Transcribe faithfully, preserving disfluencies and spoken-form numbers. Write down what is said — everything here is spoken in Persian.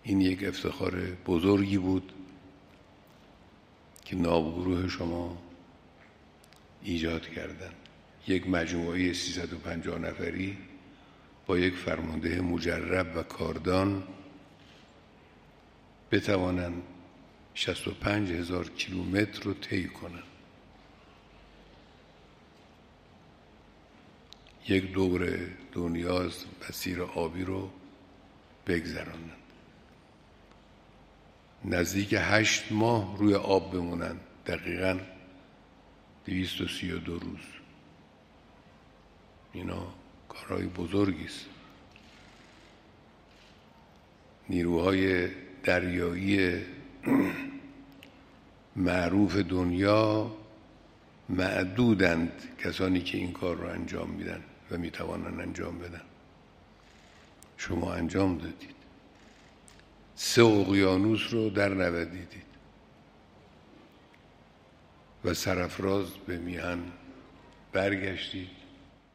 این یک افتخار بزرگی بود که ناوگروه شما ایجاد کردن. یک مجموعه سیصد و پنجاه نفری با یک فرمانده مجرب و کاردان بتوانند شصت و پنج هزار کیلومتر رو طی کنند، یک دور دنیا از مسیر آبی رو بگذرانند، نزدیک هشت ماه روی آب بمونند، دقیقاً دویست و سی و دو روز. اینا کارهای بزرگی است. نیروهای دریایی معروف دنیا معدودند کسانی که این کار رو انجام میدن و میتوانند انجام بدن. شما انجام دادید، سه اقیانوس رو در نوردیدید و سرافراز به میهن برگشتید